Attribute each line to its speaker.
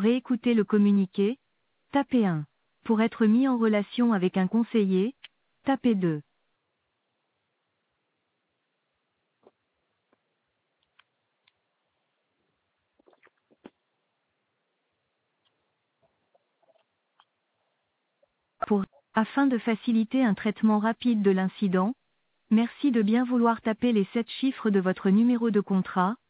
Speaker 1: réécouter le communiqué, tapez 1. Pour être mis en relation avec un conseiller, tapez 2. Afin de faciliter un traitement rapide de l'incident, merci de bien vouloir taper les 7 chiffres de votre numéro de contrat,